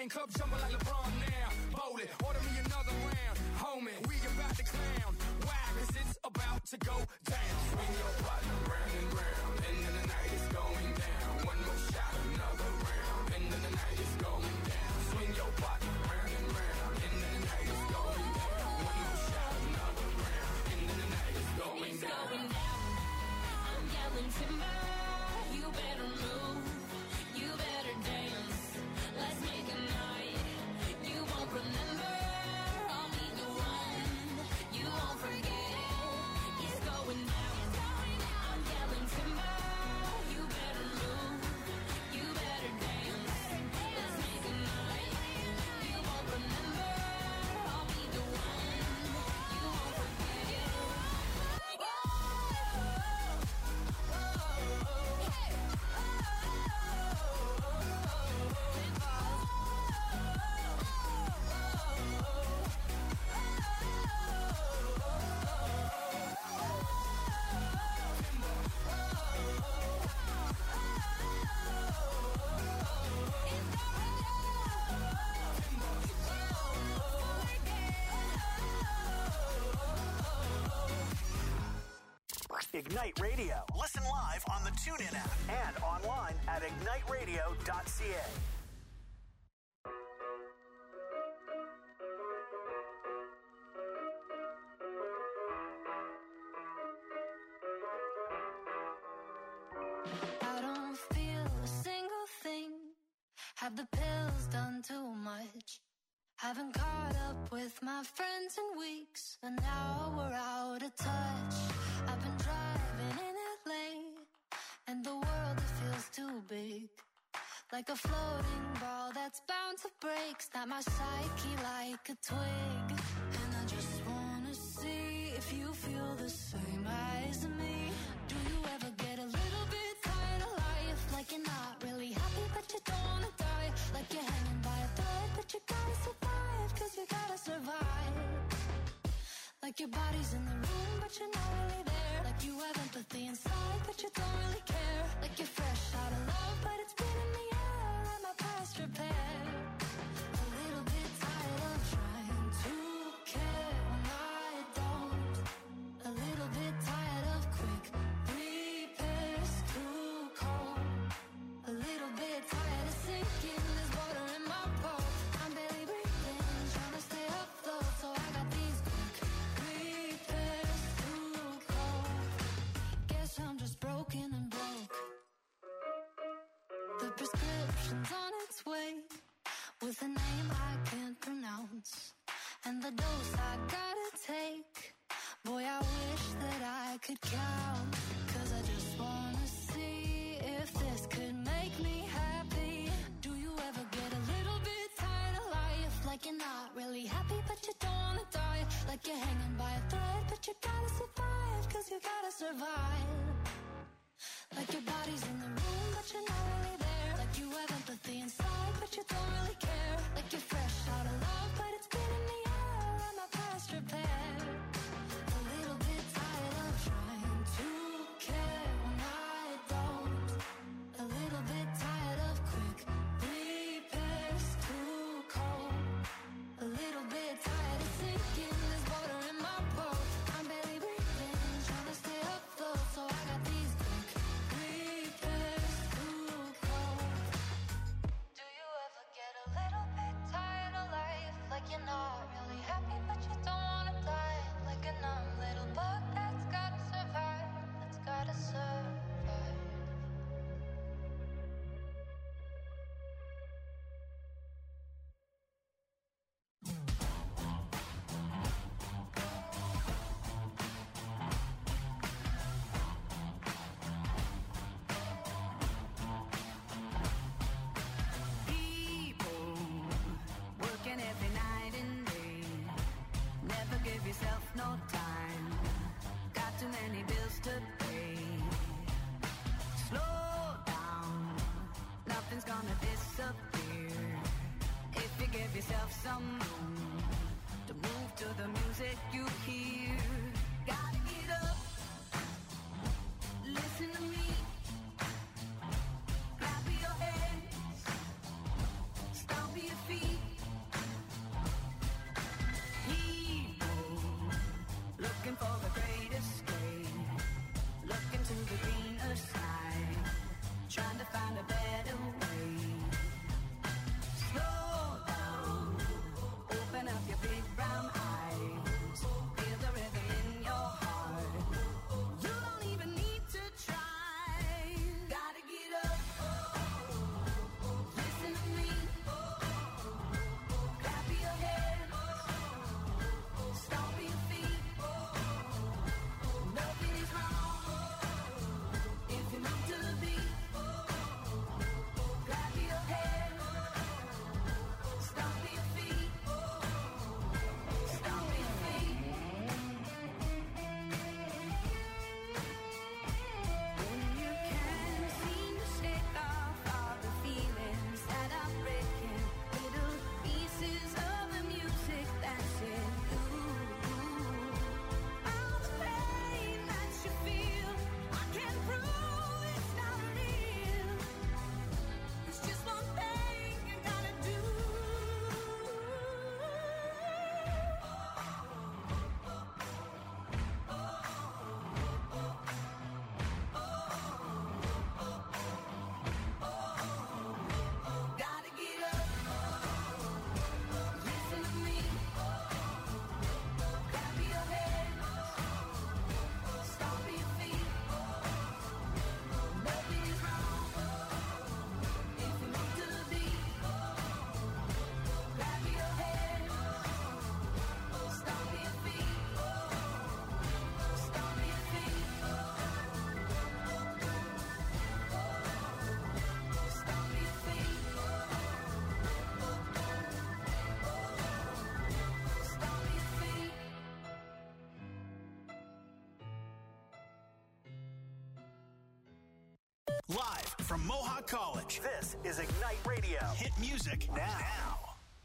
link up, jumping like LeBron now. Bowling, order me another round. Homie, we about to clown. Why? Cause it's about to go down. Swing your partner round and round. End of the night is going down. One more shot, another round. End of the night is going down. Swing your partner round and round. End of the night is going down. One more shot, another round. End of the night is going down. It's going down. I'm yelling timber. You better move. You better dance. Let's make a night. You won't remember. I'll be the one. You won't forget. It's going down. I'm yelling timber. You better move. You better dance. Let's make a night. You won't remember. I'll be the one. You won't forget. Ignite Radio. Listen live on the TuneIn app and online at igniteradio.ca. I don't feel a single thing. Have the pills done too much? Haven't caught up with my friends in weeks, and now we're out of touch. I've been driving in LA, and the world, it feels too big. Like a floating ball that's bound to break. Snap my psyche like a twig. And I just wanna see if you feel the same as me. Do you ever get a little bit tired of life? Like you're not really happy but you don't wanna die. Like you're hanging by a thread but you gotta survive. Cause you gotta survive. Like your body's in the room but you're not really there. Like you have empathy inside but you don't really care. Like you're fresh out of love but it's been in the air. Let my past repair. A little bit tired of trying to care when I don't. A little bit tired of quick repairs too cold. A little bit tired of sinking. There's water in my boat. I'm barely breathing, trying to stay afloat. So I got these quick repairs too cold. Guess I'm just broken and broke. The prescription's on its way, with a name I can't pronounce, and the dose I gotta take. Boy, I wish that I could count. Cause I just wanna see if this could make me happy. Do you ever get a little bit tired of life? Like you're not really happy but you don't wanna die. Like you're hanging by a thread but you gotta survive. Cause you gotta survive. Like your body's in the room but you're not really there. Like you have empathy inside but you don't really care. Like you're fresh out of love but it's been in the air. Let my past repair. A little bit tired of trying to care when I don't. A little bit tired of quick repairs too cold. A little bit tired of sinking. There's water in my boat. I'm barely breathing, trying to stay afloat. So I got these quick repairs too cold. Do you ever get a little bit tired of life? Like you're not really happy but you don't wanna die. Like a numb little bug that's gotta survive. That's gotta survive. People working every night and day. Never give yourself no time. Got too many bills to pay. Slow down. Nothing's gonna disappear if you give yourself some room to move to the music you hear. Gotta get up. Listen to me. Clap your hands. Stomp your feet. from Mohawk College. This is Ignite Radio. Hit music now.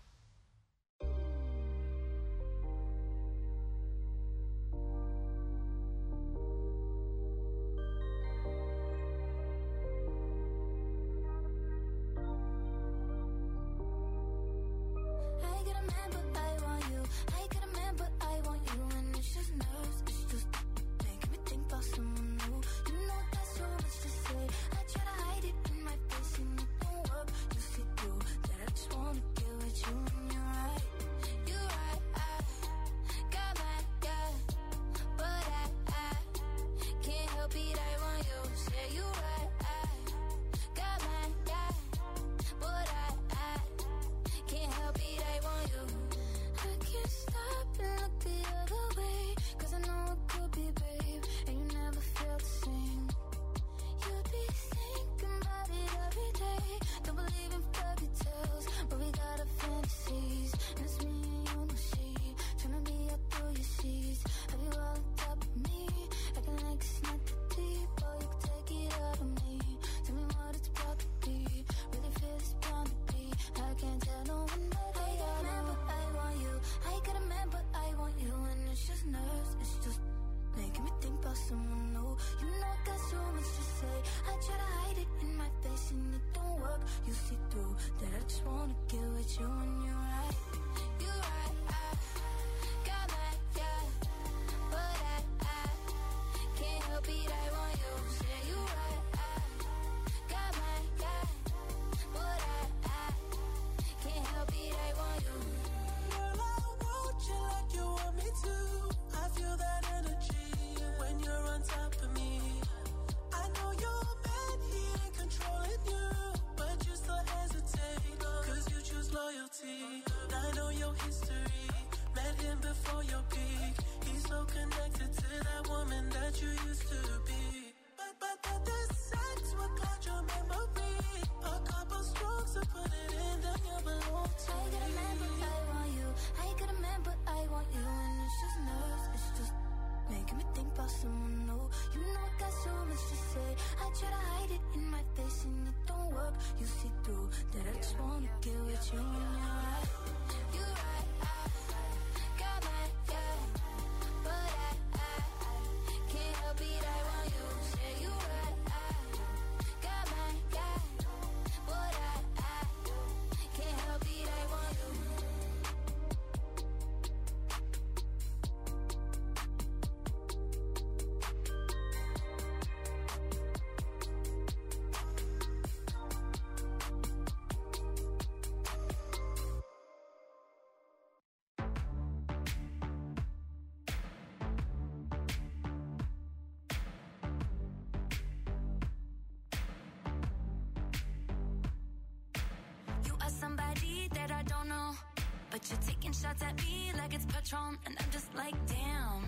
Somebody that I don't know, but you're taking shots at me like it's Patron, and I'm just like, damn,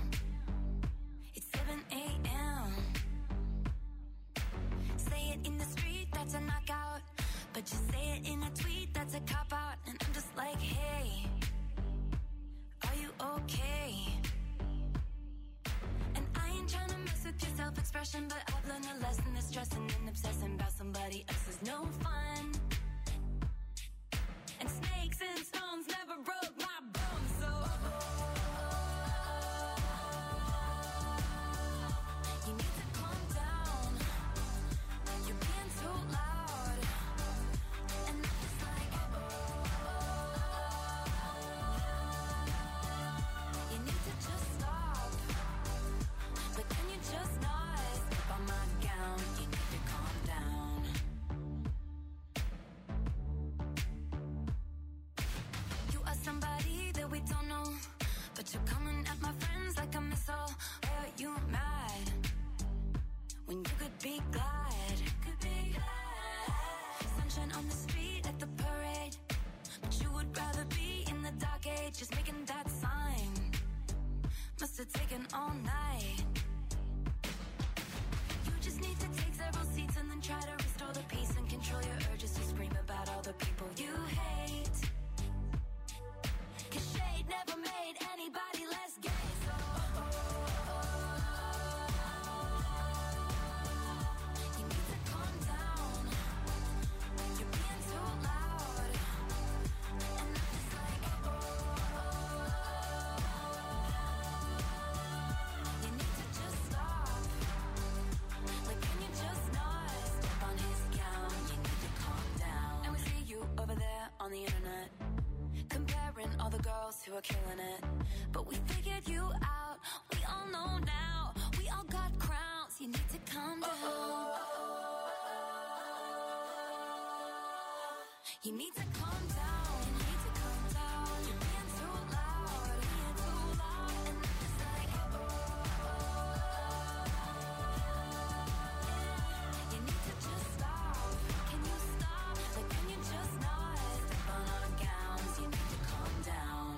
it's 7 a.m. Say it in the street, that's a knockout, but you say it in a tweet, that's a cop-out, and I'm just like, hey, are you okay? And I ain't trying to mess with your self-expression, but I've learned a lesson that stressing and obsessing about somebody else is no fun. And snakes and stones never broke my bones, so you need to calm down. You're being too loud, and I'm just like, you need to just stop. But can you just not step on my gown? You need to calm down. Somebody that we don't know, but you're coming at my friends like a missile. Why are you mad when you could be glad? Sunshine on the street at the parade, but you would rather be in the dark age. Just making that sign must have taken all night. You just need to take several seats and then try to restore the peace and control your urges to scream about all the people you hate. Shade never made anybody less gay, so who are killing it. But we figured you out, we all know now. We all got crowns, you need to calm down. You need to calm down, you need to calm down. You're being too loud, being too loud. And I'm just like, you need to just stop. Can you stop? Like, can you just not step on our gowns? You need to calm down.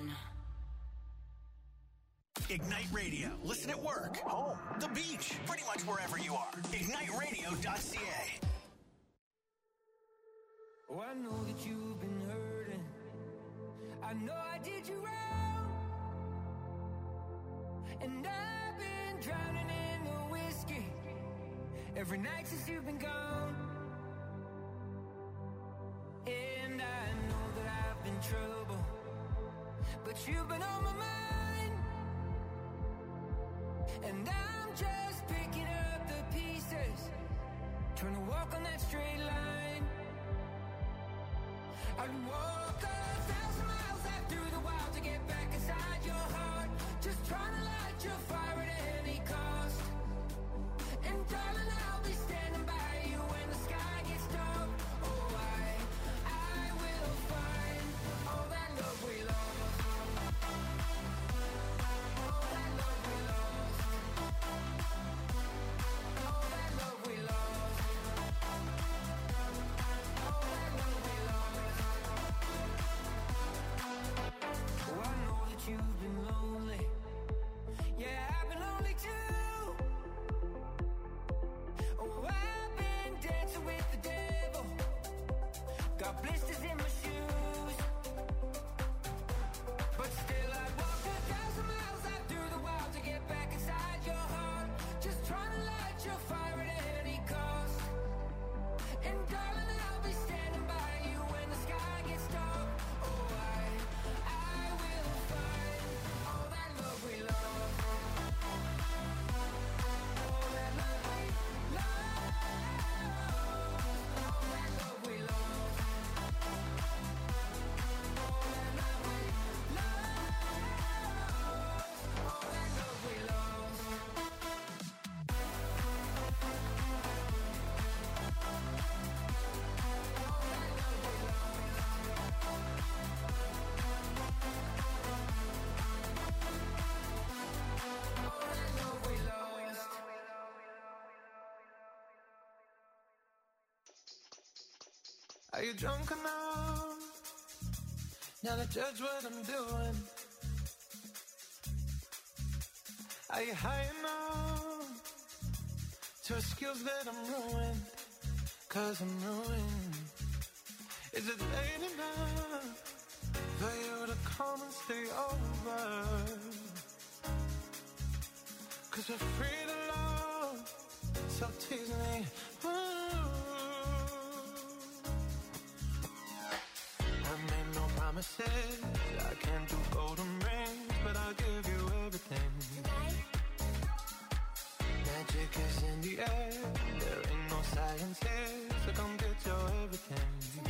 Ignite Radio. Listen at work, home, the beach, pretty much wherever you are. IgniteRadio.ca. Oh, I know that you've been hurting. I know I did you wrong. And I've been drowning in the whiskey every night since you've been gone. And I know that I've been trouble, but you've been on my mind. And I'm just picking up the pieces, trying to walk on that straight line. I'd walk 1,000 miles out through the wild to get back inside your heart. Just trying to light your fire at any cost. And darling, I'll be standing by you when the sky gets dark. Oh, I will find all that love we lost. All that love we lost. All that love we lost. All that love we lost. Oh, I know that you've been lonely. Yeah, I've been lonely too. Oh, I've been dancing with the devil. Got blisters in my shoes. But still I'd walk 1,000 miles out through the wild to get back inside your heart. Just trying to light your fire at any cost. And darling, I'll be standing by you when the sky gets dark. Oh, I will find all that love we lost. All that love we lost. All that love we lost. All that love we lost. All that love we lost. Are you drunk enough now to judge what I'm doing? Are you high enough to excuse that I'm ruined? 'Cause I'm ruined. Is it late enough for you to come and stay over? 'Cause we're free to love, so tease me. I made no promises, I can't do golden rings, but I'll give you everything. Magic is in the air, there ain't no science here, so come get your everything.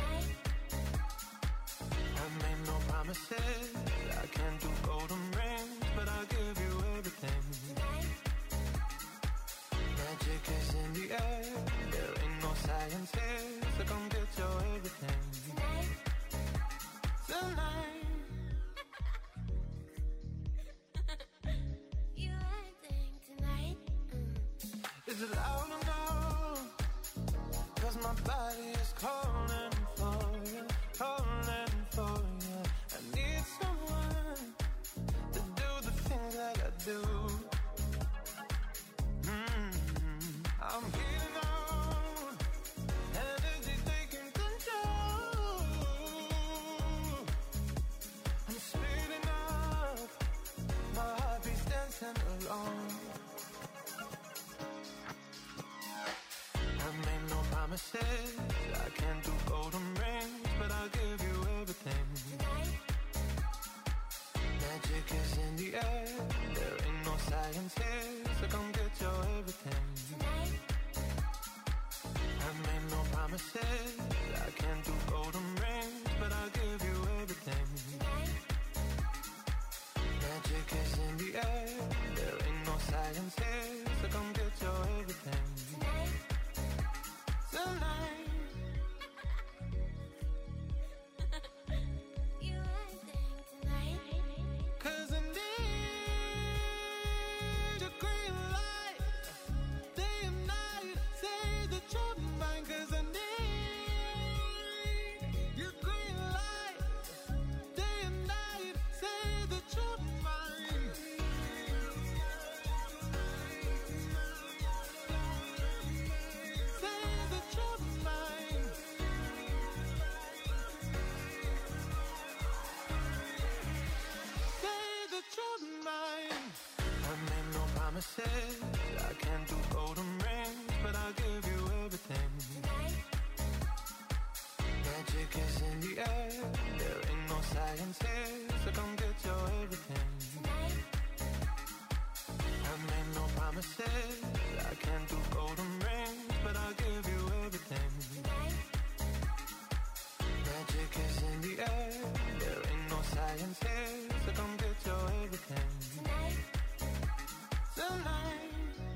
I made no promises, I can't do golden rings, but I'll give you everything. Magic is in the air, there ain't no science here, so come get your everything. Tonight. You acting tonight? Is it loud enough? 'Cause my body is calling for you, calling for you. I need someone to do the things that I do. I'm getting on, energy taking control. I'm speeding up, my heart beats dancing along. I made no promises, I can't do golden rings, but I'll give you everything. Magic is in the air, there ain't no science here, so come get your everything. I made no promises, I can't do golden rings, but I'll give you everything. Magic is in the air. There ain't no science here, so come get your everything tonight. You everything tonight. 'Cause I need your green light, day and night. Say that you're mine, 'cause I need your green light, day and night. Say that you're mine. Say that you're mine. Say that you're mine. I made no promises. I can't do golden rings, but I'll give you everything. Magic is in the air. There ain't no science here, so come get your everything. I made no promises. I can't do golden rings, but I'll give you everything. Magic is in the air. There ain't no science here, so come get your everything tonight.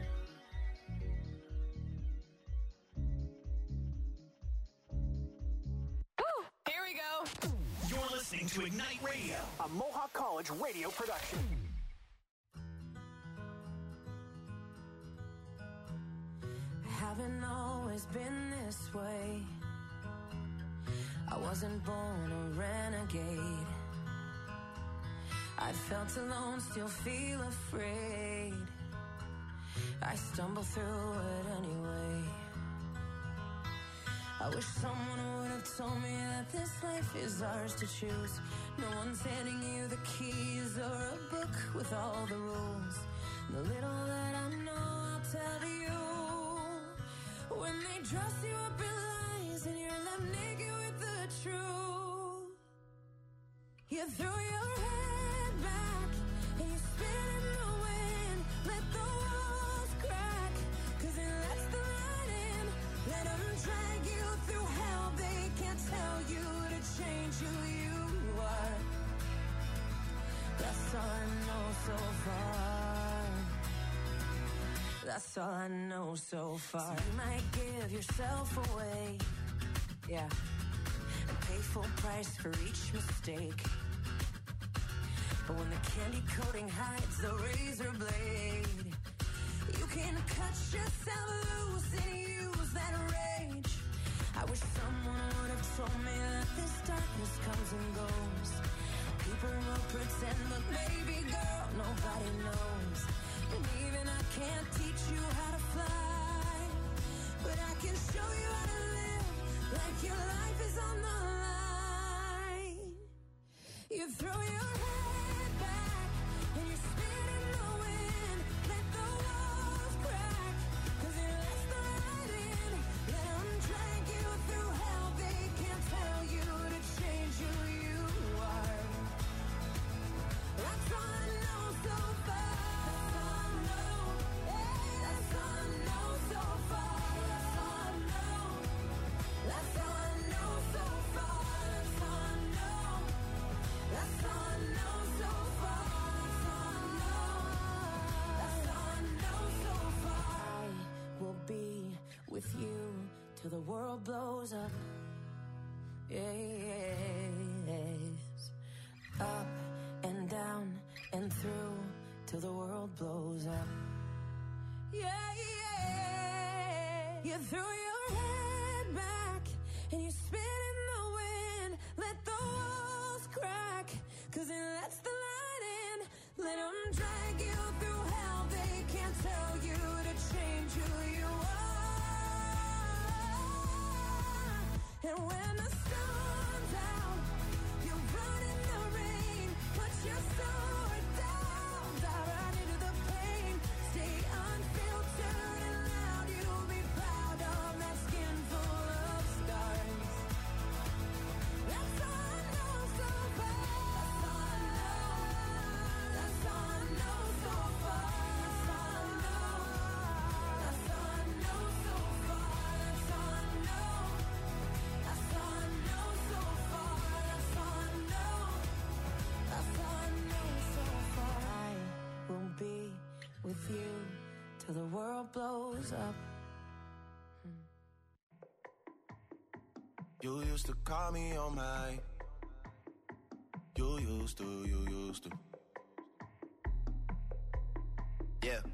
Here we go. You're listening to Ignite Radio, a Mohawk College radio production. Haven't always been this way. I wasn't born a renegade. I felt alone, still feel afraid. I stumble through it anyway. I wish someone would have told me that this life is ours to choose. No one's handing you the keys or a book with all the rules. The little that I know, I'll tell you. When they dress you up in lies and you're left naked with the truth, you throw your head back and you spin in the wind. Let the walls crack, 'cause it lets the light in. Let them drag you through hell. They can't tell you to change who you are. That's all I know so far. That's all I know so far. So you might give yourself away, yeah, and pay full price for each mistake. But when the candy coating hides the razor blade, you can cut yourself loose and use that rage. I wish someone would have told me that this darkness comes and goes. People will pretend, but baby girl, nobody knows. And even I can't teach you how to fly, but I can show you how to live like your life is on the line. You throw your head back and you spin in the wind. Let the walls crack, 'cause it lets the light in. Let them drag you through hell. They can't tell you to change who you are. That's all I know so far. That's all I know. That's all I know so far. That's all I know. That's all I know so far. That's all I know. That's all I know so far. That's all I know. That's all I know so far. I will be with you till the world blows up. Yes. Up and down and through till the world blows up. Yeah, yeah. You throw your head back and you spin in the wind. Let the walls crack, 'cause it lets the light in. Let them drag you through hell. They can't tell you to change who you are. And when the sun's out, you run in the rain. Put your sword down, dive right into the pain. Stay unfiltered and loud. You'll be proud of that skin full of scars. That's all I know so far. That's all I know. That's all I know so far. That's all I know. That's all I know so far. That's all I know. That's all I know. world blows up. You used to call me on my. You used to. Yeah.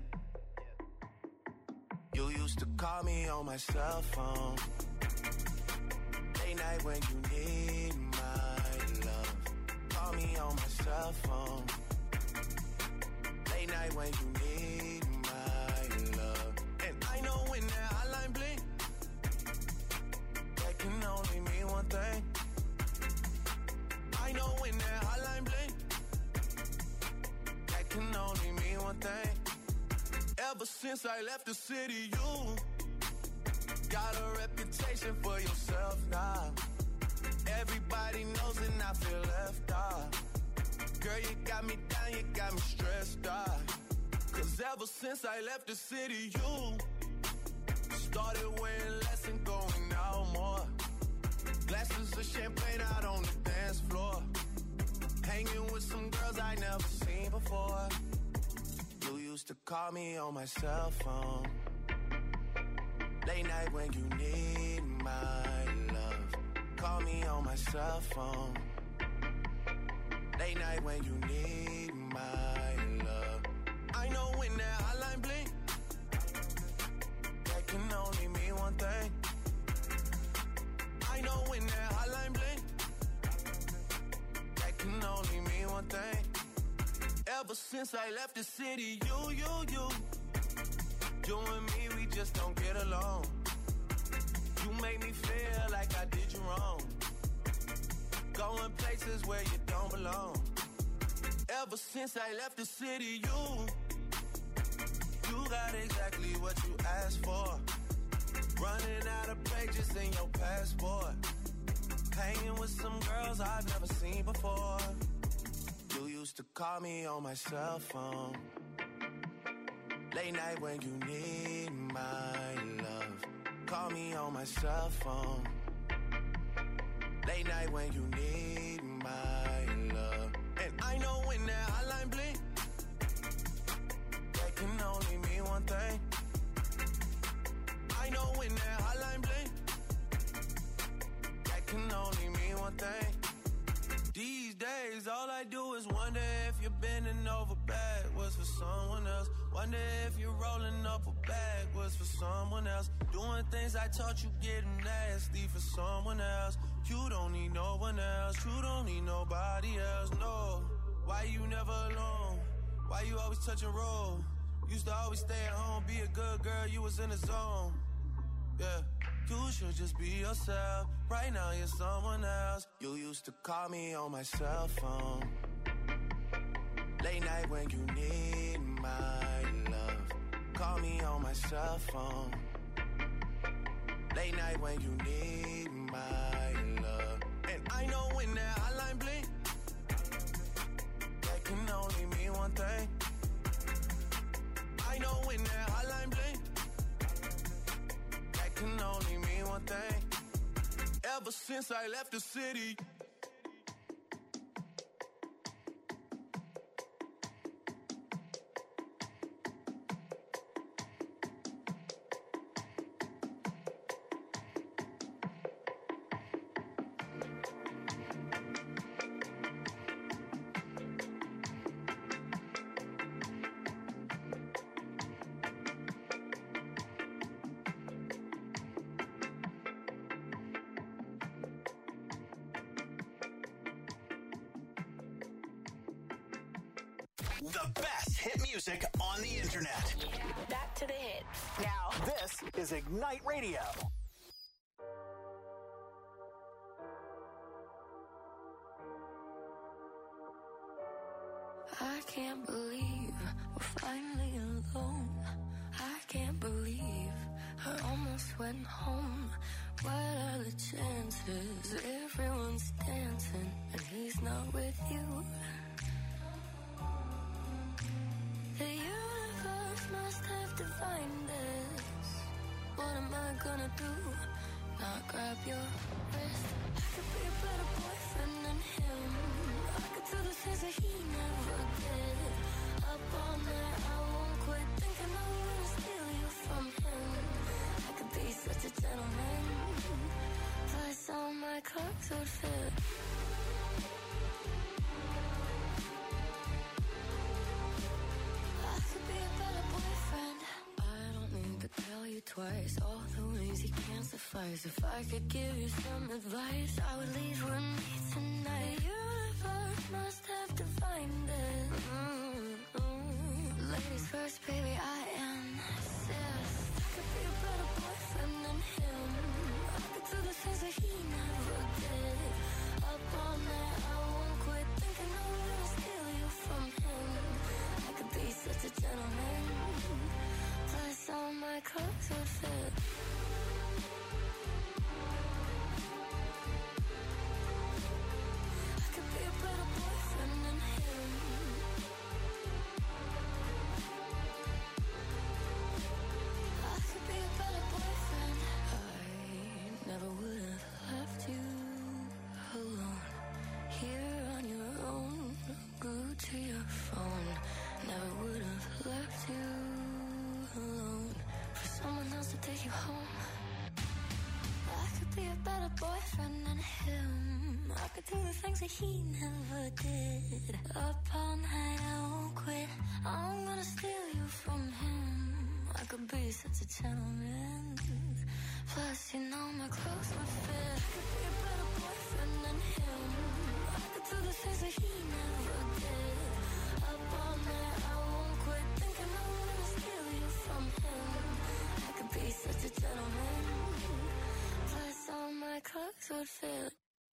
You used to call me on my cell phone. Late night when you need my love. Call me on my cell phone. Late night when you need my love. And I know when that hotline blink, that can only mean one thing. I know when that hotline blink, that can only mean one thing. Ever since I left the city, you got a reputation for yourself now. Everybody knows and I feel left out. Girl, you got me down, you got me stressed out. Cause ever since I left the city, you started wearing less and going out more. Glasses of champagne out on the dance floor. Hanging with some girls I never seen before. You used to call me on my cell phone. Late night when you need my love. Call me on my cell phone. Late night when you need my love. I know when that hotline blink, that can only mean one thing. I know when that hotline blink, that can only mean one thing. Ever since I left the city, you and me, we just don't get along. You make me feel like I did you wrong. Going places where you don't belong. Ever since I left the city, you got exactly what you asked for. Running out of pages in your passport. Hanging with some girls I've never seen before. You used to call me on my cell phone. Late night when you need my love. Call me on my cell phone. Late night when you need my love. And I know when that hotline blink, that can only mean one thing. I know when that hotline blink, that can only mean one thing. These days, all I do is wonder if you're bending over backwards for someone else. Wonder if you're rolling up or backwards for someone else. Doing things I taught you, getting nasty for someone else. You don't need no one else. You don't need nobody else, no. Why you never alone? Why you always touch and roll? Used to always stay at home, be a good girl, you was in the zone. Yeah, you should just be yourself. Right now you're someone else. You used to call me on my cell phone. Late night when you need my love. Call me on my cell phone. Late night when you need my love. And I know when that hotline blink, that can only mean one thing. I know when that hotline blink, that can only mean one thing. Ever since I left the city. The best hit music on the internet. Back to the hits. Now, This is Ignite Radio. I can't believe we're finally alone. I can't believe I almost went home. What are the chances? Everyone's dancing and he's not with you. The universe must have divined us. What am I gonna do? Not grab your wrist. I could be a better boyfriend than him. I could do the things that he never did. Up all night, I won't quit thinking I'm gonna steal you from clothes would fit. I could be a better boyfriend. I don't need to tell you twice all the ways you can't suffice. If I could give you some advice, I would leave with me tonight. The universe must have defined it. Ladies first, baby, I insist. I could be a better boyfriend than him. I could do the things that he never did. Up all night, I won't quit thinking I'm gonna steal you from him. I could be such a gentleman. Plus all my clothes would fit. I could be a better boyfriend than him. I could be a better boyfriend. I never would have left you alone. Here on your own, glued to your phone. Never would have left you alone for someone else to take you home. I could be a better boyfriend than him. I could do the things that he never did. Up all night, I won't quit. I'm gonna steal you from him. I could be such a gentleman. Plus, you know my clothes would fit. I could be a better boyfriend than him. I could do the things that he never did. Up all night, I won't quit thinking I'm gonna steal you from him. I could be such a gentleman. Plus, all my clothes would fit.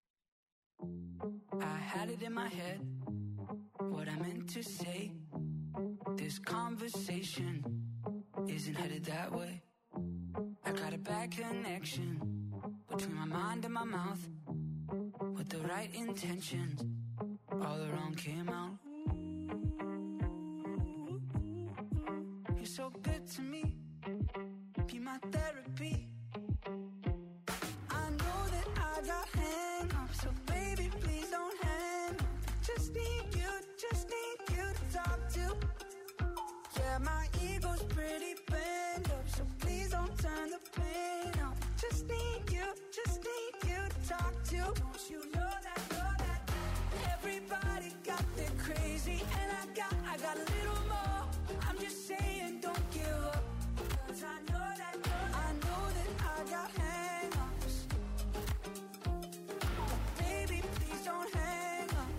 I had it in my head, what I meant to say. This conversation isn't headed that way. I got a bad connection between my mind and my mouth. With the right intentions, all the wrong came out. You're so good to me, be my therapy. I know that I got hang-ups, so baby, please don't hang up. Just need you to talk to. Yeah, my ego's pretty bent up, so please don't turn the pain up. Just need you to talk to. Don't you know that, everybody got their crazy, and I got a little more. I'm just saying, don't give up, 'cause I know that I got hang-ups. Baby, please don't hang up.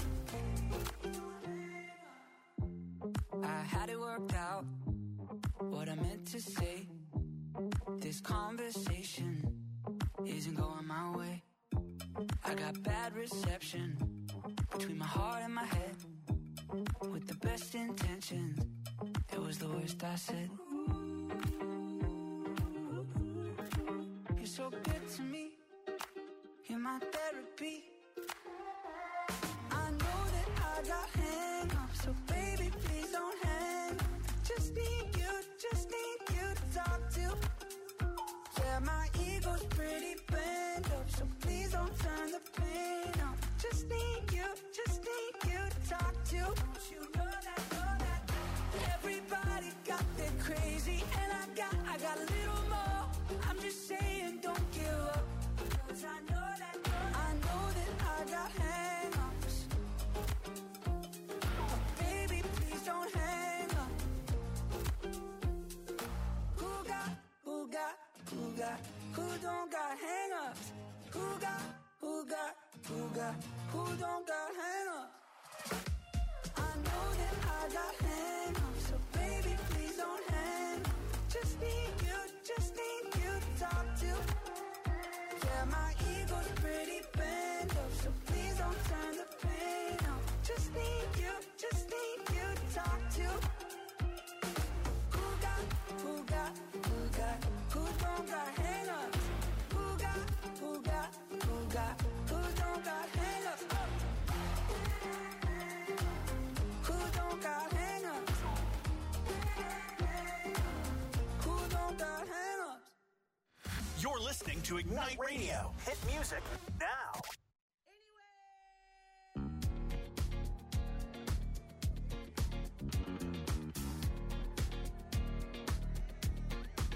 I had it worked out, what I meant to say. This conversation isn't going my way. I got bad reception between my heart and my head. With the best intentions, it was the worst I said. You're so good to me, you're my therapy. I know that I got hang-ups, so baby, please don't hang up. Just need you to talk to. Yeah, my ego's pretty bent up, so please don't turn the pain up. Just need you to talk to. Don't you know that, everybody got their crazy, and I got a little more. I'm just saying, don't give up, 'cause I know that I got hang-ups. But baby, please don't hang up. Who don't got hang-ups? Who don't got hang-ups? I know that I got hang-ups, so baby, please don't hang up. Just need you to talk to. Yeah, my ego's pretty bent up, so please don't turn the pain up. Just need you to talk to. Who don't got hang-ups? Who don't got hang-ups? Who don't got hang-ups? Who don't got hang-ups? You're listening to Ignite Radio. Hit music now.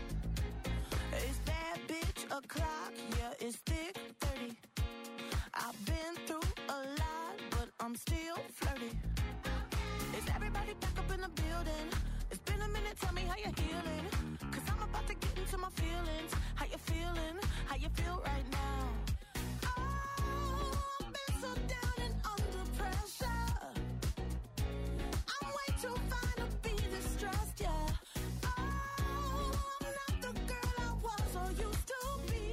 It's that bitch o'clock, yeah, it's thick 30. I me how you're healing, 'cause I'm about to get into my feelings. How you feeling? How you feel right now? Oh, I've been so down and under pressure. I'm way too fine to be distressed, yeah. Oh, I'm not the girl I was or used to be.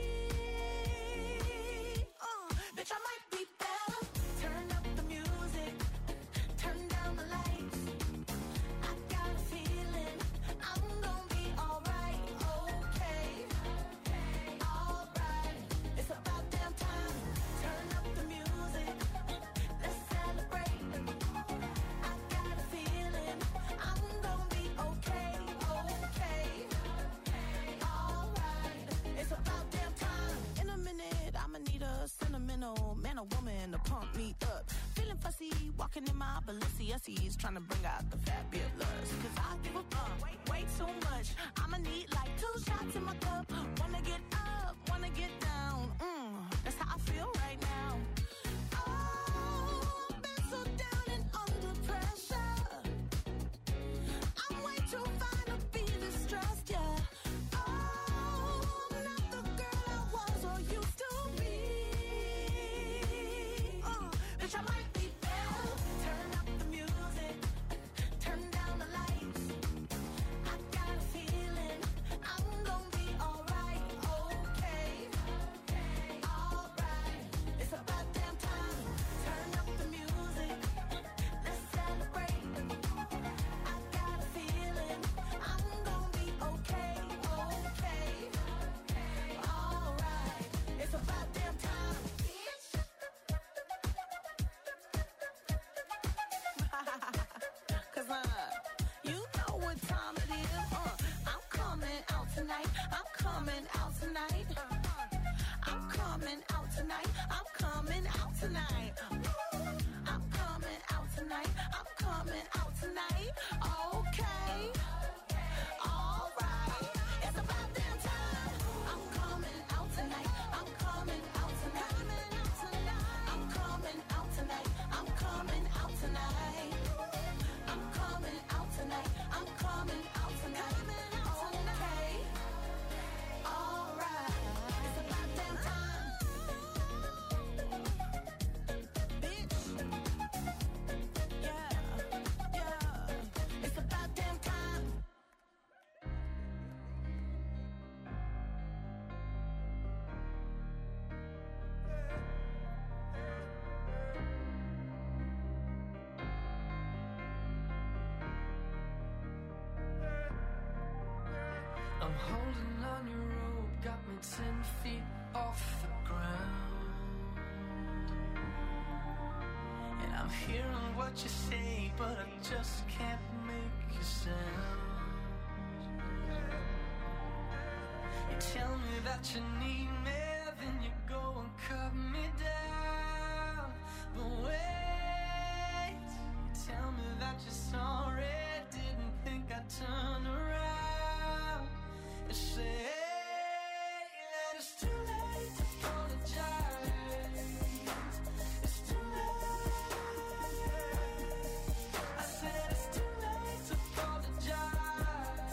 Bitch, I might be better. Turn up the music, turn down the lights. I got a feeling I'm gonna be alright, okay, alright. It's about damn time. Turn up the music, let's celebrate. I got a feeling I'm gonna be okay, alright. It's about damn time. In a minute, I'ma need a sentimental man or woman to pump me up. Feeling fussy, walking in my Balenciennes, trying to bring out the fabulous. 'Cause I give a fuck way too much. I'ma need like 2 shots in my cup. Wanna get up, wanna get down. That's how I feel right now. Oh, I've been so down and under pressure. I'm way too fine to be distressed, yeah. Oh, I'm not the girl I was or used to be. Bitch, I might be better. Turn up the music, turn down the lights. I got a feeling I'm gonna be alright, okay, alright. It's about damn time. Turn up the music, let's celebrate. I got a feeling I'm gonna be okay, alright. It's about damn time. Cause you know what time it is. I'm coming out tonight. I'm coming out tonight. I'm coming out tonight. I'm coming out tonight. I'm coming out tonight. I'm coming out tonight. Okay. Alright. It's about damn time. I'm coming out tonight. I'm coming out tonight. I'm coming out tonight. I'm coming out tonight. I'm coming out tonight. I'm coming out tonight. Okay. Alright. It's about damn time. Bitch. Yeah. Yeah. It's about damn time. I'm holding on your rope, got me 10 feet off the ground. And I'm hearing what you say, but I just can't make you sound. You tell me that you need me, then you go and cut me down. But wait, you tell me that you're sorry, didn't think I'd turn around. You say that it's too late to apologize. It's too late. I said it's too late to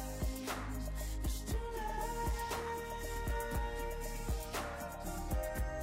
apologize. It's too late.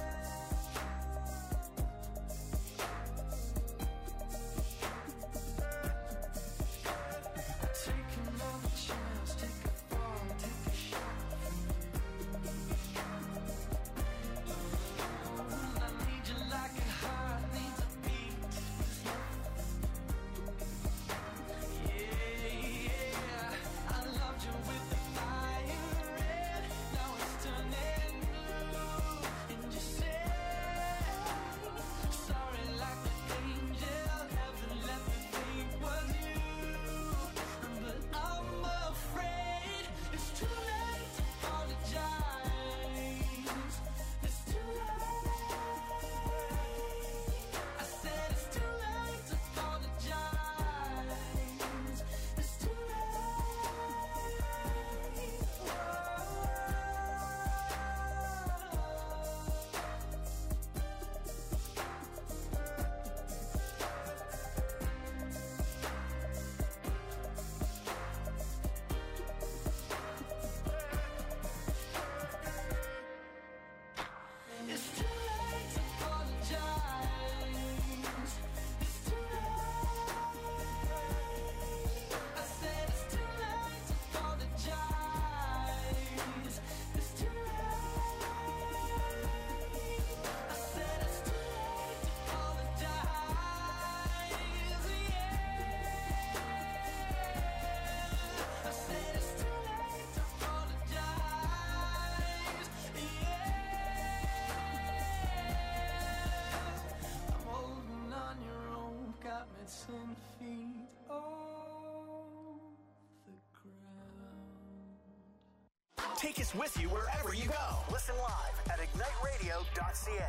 take us with you wherever you go. Listen live at igniteradio.ca.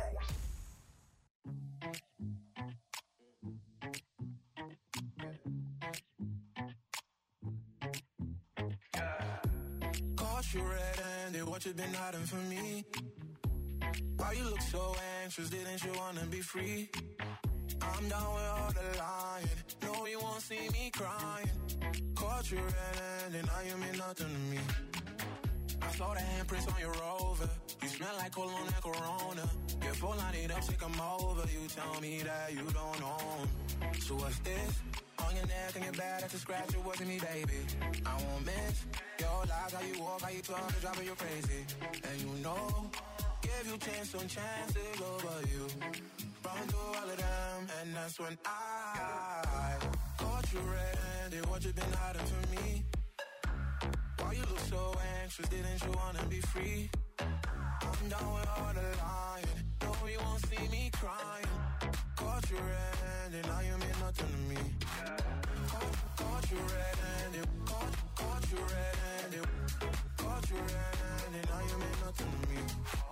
Caught you red-handed, what you been hiding from me? Why you look so anxious, didn't you wanna be free? I'm down with all the lying, no you won't see me crying. Caught you red-handed, now you mean nothing to me. I saw the handprints on your Rover, you smell like cologne and Corona. Your phone light up, sick I'm over, you tell me that you don't own. So what's this? On your neck and your back, that's a scratch, it wasn't me, baby. I won't miss your lies, how you walk, how you talk, it's driving you crazy. And you know, give you chance on chances over you. Run through all of them, and that's when I caught you red-handed, what you been hiding from me? Why you look so anxious, didn't you wanna be free? I'm down with all the lying, no you won't see me crying. Caught you red-handed, now you mean nothing to me. Caught you red-handed, caught you red-handed, caught you red-handed, now you mean nothing to me.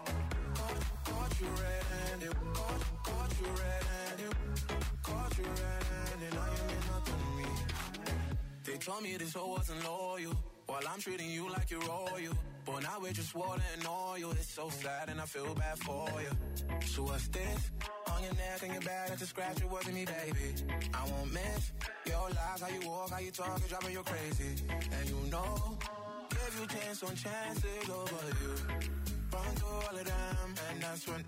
Caught you red-handed, caught you red-handed, caught you red-handed, now you mean nothing to me. They told me this hoe wasn't loyal, while I'm treating you like you're royal. But now we're just water and oil. It's so sad and I feel bad for you. So what's this? On your neck and your back, that's a scratch, it wasn't me, baby. I won't miss your lies, how you walk, how you talk, it's driving you crazy. And you know, give you chance on chances over you. Run through all of them, and that's when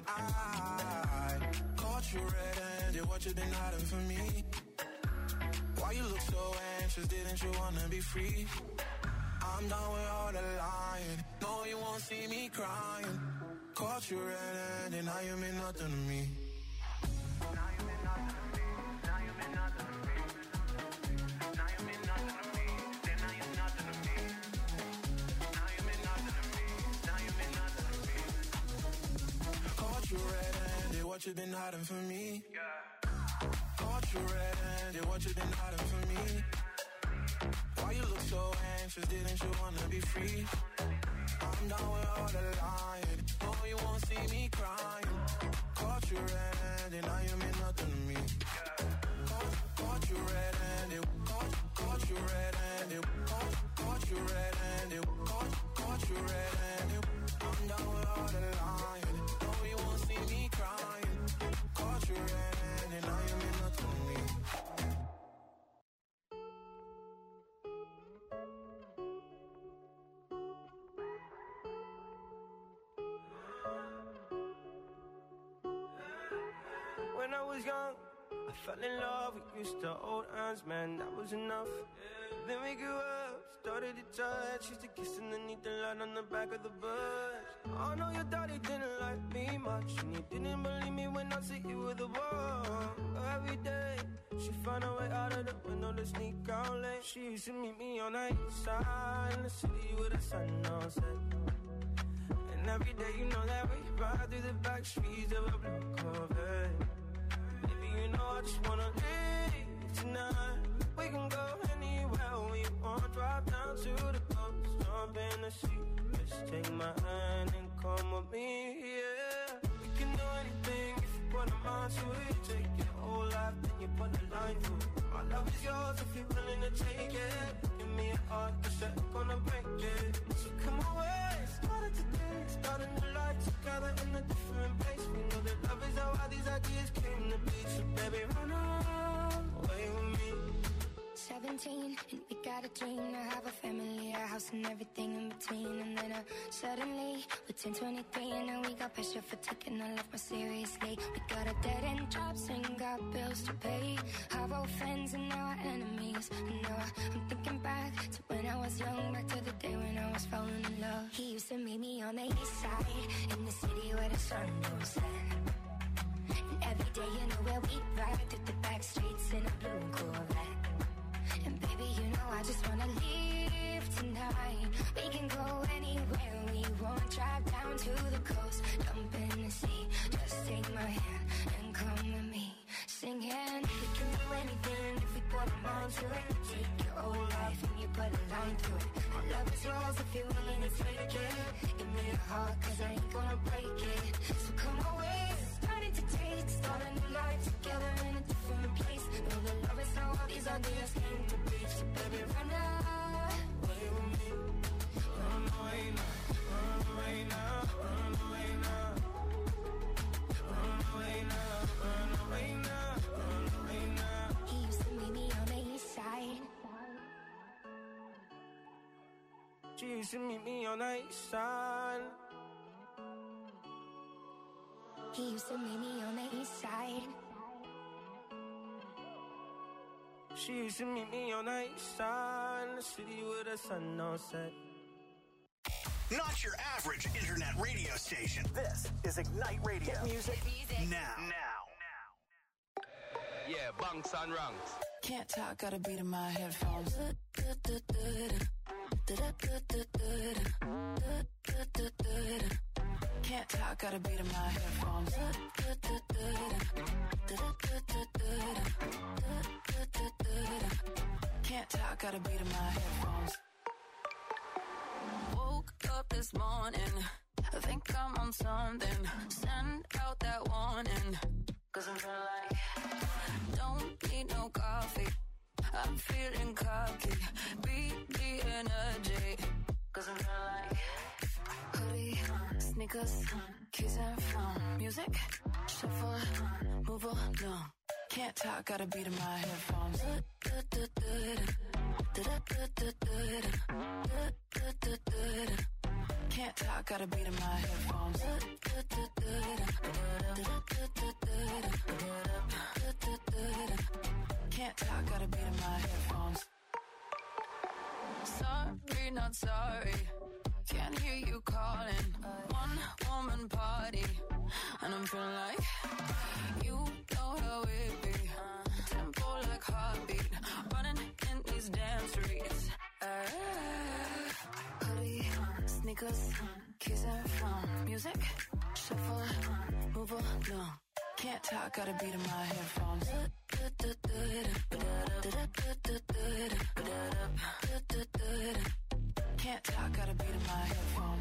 I caught you red-handed, what you been hiding from me? Why you look so anxious, didn't you wanna be free? I'm done with all the lying, no you won't see me crying. Caught you red-handed, now you mean nothing to me. Now you mean nothing to me, now you mean nothing to me. Now you mean nothing to me, then now you're nothing to me. Now you mean nothing to me, now you mean nothing to me. Caught you red-handed, what you been hiding from me? Caught you red-handed, what you been hiding from me? Why you look so anxious, didn't you wanna be free? I'm down with all the lying, no you won't see me crying. Caught you red-handed, now you mean nothing to me. Caught you red-handed, caught you red-handed, caught you red-handed, caught you red-handed. I'm down with all the lying, no you won't see me crying. Caught you red-handed, now you mean nothing to me. When I was young, I fell in love, we used to hold hands, man, that was enough. Then we grew up, started to touch, used to kiss underneath the light on the back of the bus. I know your daddy didn't like me much, and he didn't believe me when I said you were the one. Every day, she found a way out of the window to sneak out late. She used to meet me on the east side, in the city with the sun on set. And every day, you know that we ride through the back streets of a blue Corvette. You know I just wanna leave tonight. We can go anywhere we want. Drive down to the coast, jump in the sea. Just take my hand and come with me, yeah. We can do anything if you put a mind to it. Take your whole life, then you put a line to it. My love is yours if you're willing to take it. Give me a heart, cause I'm gonna break it. So come away, started today, starting the life together in a different place. We know that love is how all these ideas came to be. So baby, run away with me. 17, and we got a dream to have a family, a house and everything in between. And then suddenly, we're 10, 23, and now we got pressure for taking our life more seriously. We got a dead-end jobs and got bills to pay. Our old friends and now our enemies. And now I'm thinking back to when I was young, back to the day when I was falling in love. He used to meet me on the east side, in the city where the sun don't set. And every day, you know where we ride through the back streets in a blue Corvette. And baby, you know I just wanna leave tonight. We can go anywhere we want. Drive down to the coast, jump in the sea. Just take my hand and come with me. Singing, we can do anything if we put a mind to it. Take your whole life and you put a line through it. I love is yours if you're willing to take it. Give me your heart, cause I ain't gonna break it. So come away, starting to taste. Start a new life together in a different place. Know that love is how all these ideas came to be. So baby, run away with me. Run away now, run away now, run away now. Run away now, run away now, run away now. He used to meet me on the east side. She used to meet me on the east side. He used to meet me on the east side. She used to meet me on the east side, in the city where the sun don't set. Not your average internet radio station. This is Ignite Radio. Hit music now. Yeah, bunks and ranks. Can't talk, got a beat in my headphones. Can't talk, got a beat in my headphones. Can't talk, got a beat in my headphones. Woke up this morning, I think I'm on something. Send out that warning, cause I'm feeling like don't need no coffee. I'm feeling cocky, beat the energy, cause I'm feeling like hoodie, sneakers, keys and phone. Music, shuffle, move along. Can't talk, got a beat in my headphones. Can't talk, got a beat in my headphones. Can't talk, got a beat in my headphones. Sorry, not sorry. Can't hear you calling. One woman party, and I'm feeling like you know how it be. Tempo like heartbeat, running in these damn streets. Hoodie, sneakers, keys and phone. Music, shuffle, move along. Can't talk, got a beat in my headphones. Can't talk, got a beat in my headphones.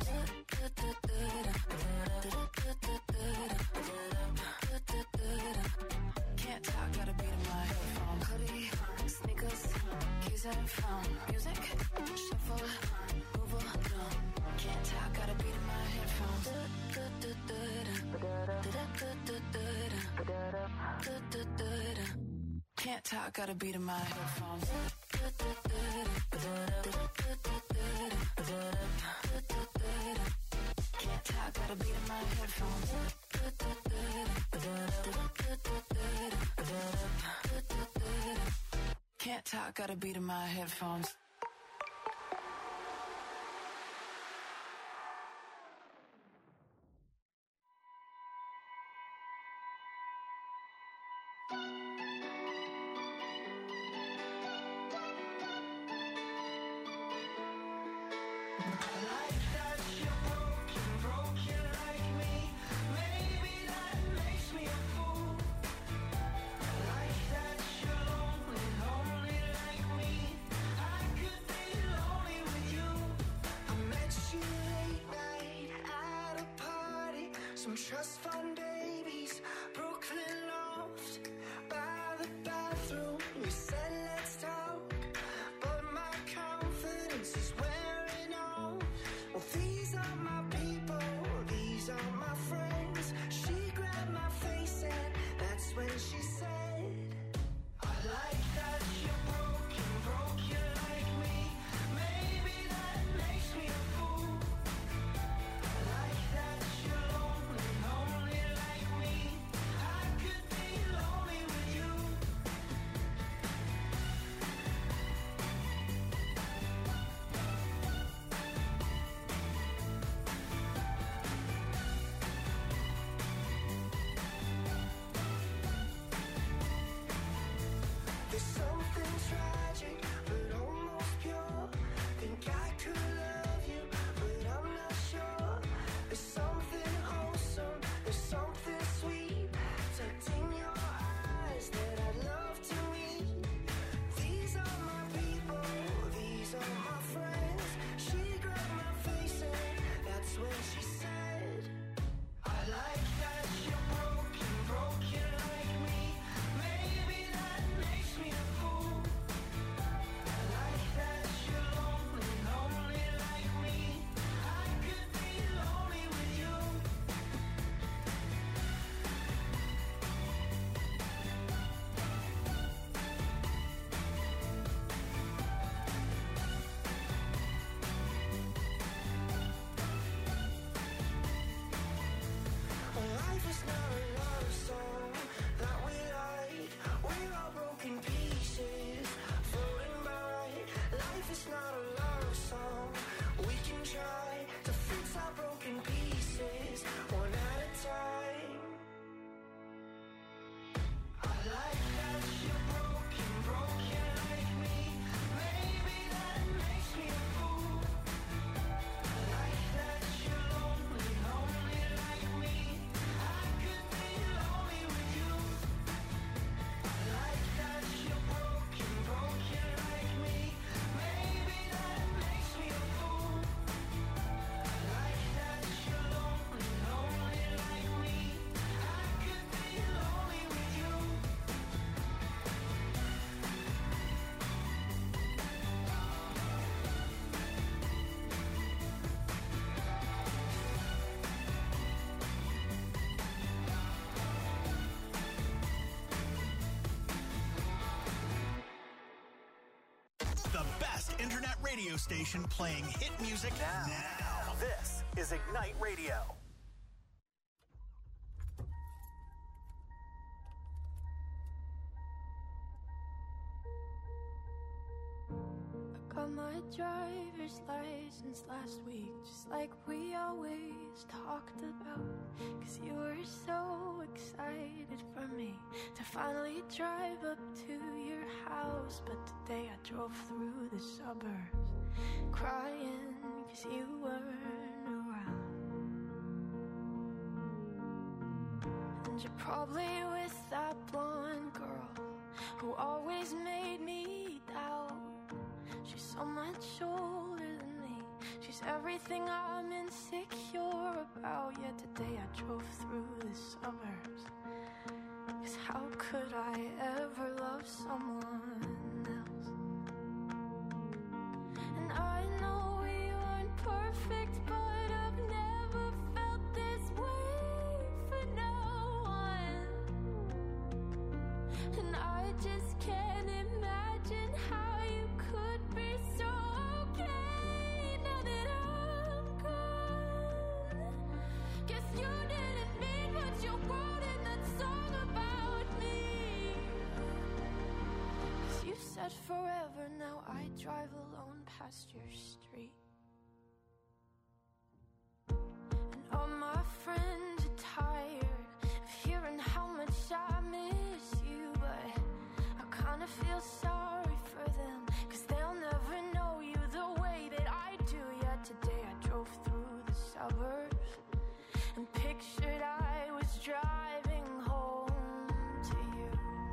Can't talk, got a beat in my headphones. Hoodie, sneakers, keys and phone. Music, shuffle, move along. Can't talk, got a beat in my headphones. Can't talk, got a beat in my headphones. Can't talk, got a beat in my headphones. Can't talk, got a beat in my headphones. Trust fund babies, Brooklyn loft, by the bathroom. We said let's talk, but my confidence is wearing off. Well, these are my people, these are my friends. She grabbed my face and that's when she said, I like that you're broken like me. Maybe that makes me a fool. I like that you're lonely like me. I could radio station playing hit music now. This is Ignite Radio. Got my driver's license last week, just like we always talked about. Cause you were so excited for me to finally drive up to your house. But today I drove through the suburbs crying cause you weren't around. And you're probably with that blonde girl who always made me doubt. She's so much older than me. She's everything I'm insecure about. Yet today I drove through the suburbs. Cause how could I ever love someone else? And I know we weren't perfect, but I've never felt this way for no one. And I just can't imagine how you could be so okay now that I'm gone. Guess you didn't mean what you wrote in that song about me. Cause you said forever, now I drive alone past your street. And all my friends are tired of hearing how much I miss you, but I kinda feel sorry for them, cause they'll never know you the way that I do. Yet today I drove through the suburbs and pictured I was driving home to you.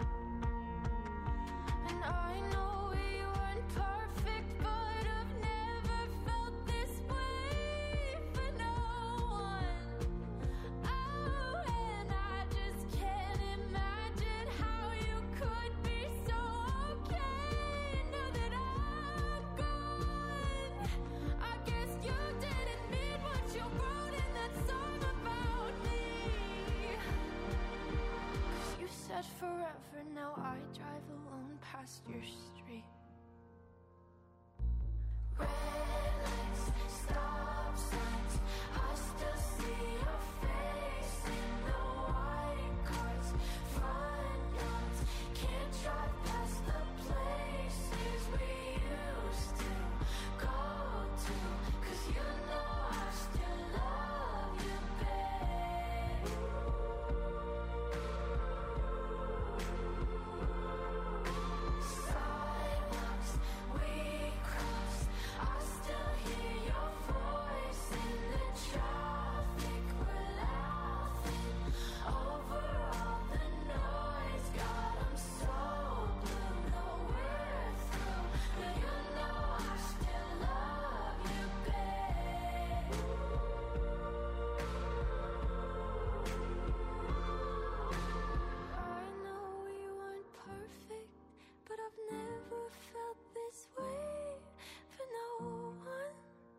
And I know we weren't perfect, but I've never felt this way for no one. Oh, and I just can't imagine how you could be so okay now that I'm gone. I guess you didn't mean what you wrote in that song about me. Cause you said forever, now I drive alone past your street. Red lights, stop signs, I still see your face in the white cars, front yards. Can't drive past the places we used to go to. Cause you know I still love you, babe. Sidewalks we crossed, I still hear your voice in the traffic. We're laughing over all the noise. God, I'm so blue, no we're through, but you know I still love you, babe. I know we weren't perfect, but I've never felt this way for no one.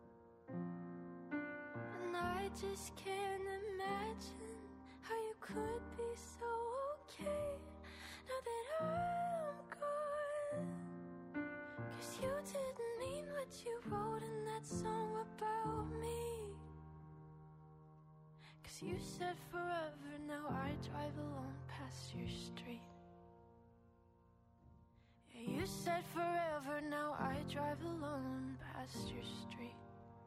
And I just can't imagine how you could be so okay now that I'm gone. Cause you didn't mean what you wrote in that song about me. Cause you said forever, now I drive alone past your street. Yeah, you said forever, now I drive alone past your street.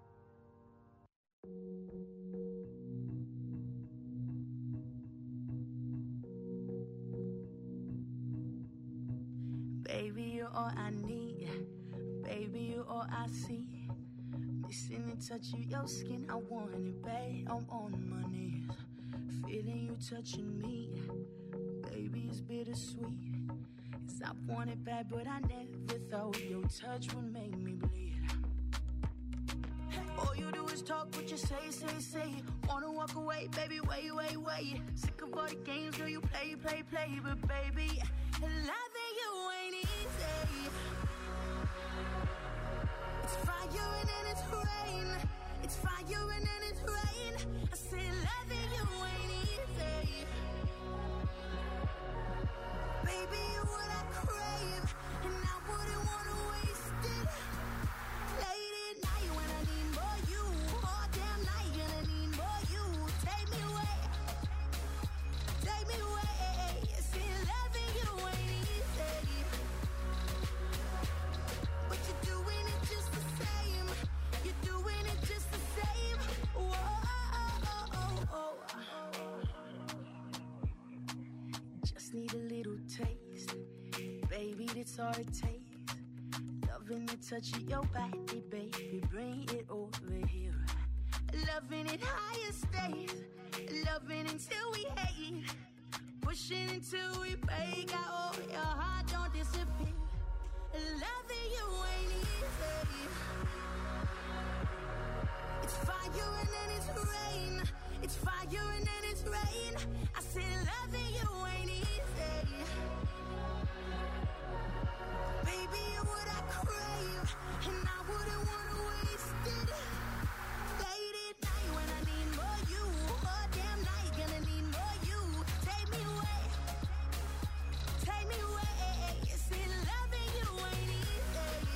Baby, you're all I need. Baby, you're all I see. Missing the touch of your skin, I want it, babe. I'm on my knees, feeling you touching me. Baby, it's bittersweet. 'Cause I want it bad, but I never thought your touch would make me bleed. All you do is talk what you say, say, say. Wanna walk away, baby, wait, wait, wait. Sick of all the games, girl, you play, play, play. But baby, loving you ain't easy. It's fire and then it's rain. It's fire and then it's rain. I say loving you ain't easy. Baby, you're what I crave, and I wouldn't wanna waste it. just need a little taste. Baby, that's all it takes. Loving the touch of your body, baby, bring it over here. Loving it higher stays. Loving until we hate. Pushing until we break out. Oh, your heart don't disappear. Loving you ain't easy. It's fire and then it's rain. It's fire and then it's rain. I said loving you ain't easy. Baby, you're what I crave, and I wouldn't wanna waste it. Late at night when I need more you. Oh, damn night, gonna need more you. Take me away. Take me away. See, loving you ain't easy.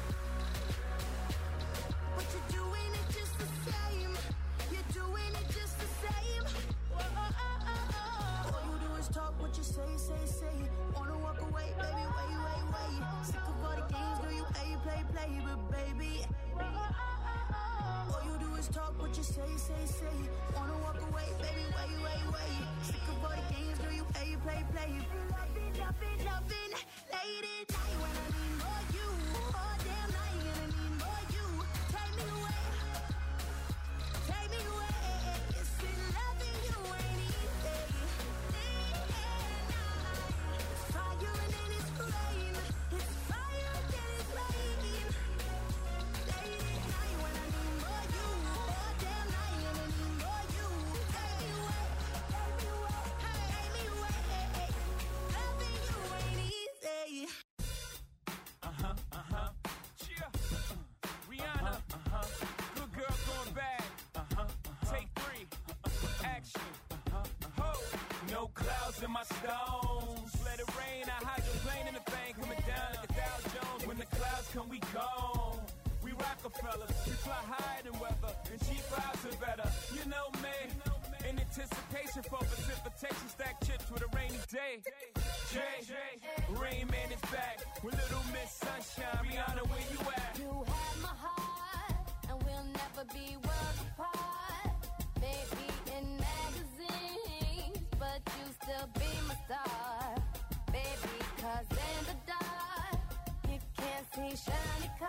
But you're doing it just the same. You're doing it just the same. Whoa, oh, oh, oh, oh. All you do is talk what you say, say, say. Wanna walk away, baby, wait, wait, wait. Sick of all the games, girl, you play, play, play. But baby, whoa, oh, oh, oh. All you do is talk what you say, say, say. Wanna walk away, baby, wait, wait, wait. Sick of all the games, girl, you play, play, play. Loving, loving, loving. Late at night when I need more you. Oh, damn night, gonna need more you. Take me away. Take me away. See, loving you ain't easy. It's fire and then it's rain. It's fire and then it's rain. Late at night when I need more you. Oh, damn night, gonna need more you. Take me away. Take me away. Take me away. Loving you ain't easy. Rihanna, good girl going bad. Take 3, action. Ho, no clouds in my stones. Let it rain, I hydroplane in the thing coming down like a Dow Jones. When the clouds come, we gone. We Rockefellers, we fly higher than weather, and cheap vibes are better. You know me, in anticipation for precipitation, stack chips with a rainy day. Jay, Rain Man is back with Little Miss Sunshine. Rihanna, where you at? You have my heart, and we'll never be worlds apart. Maybe in magazines, but you still be my star. Baby, 'cause in the dark, you can't see shiny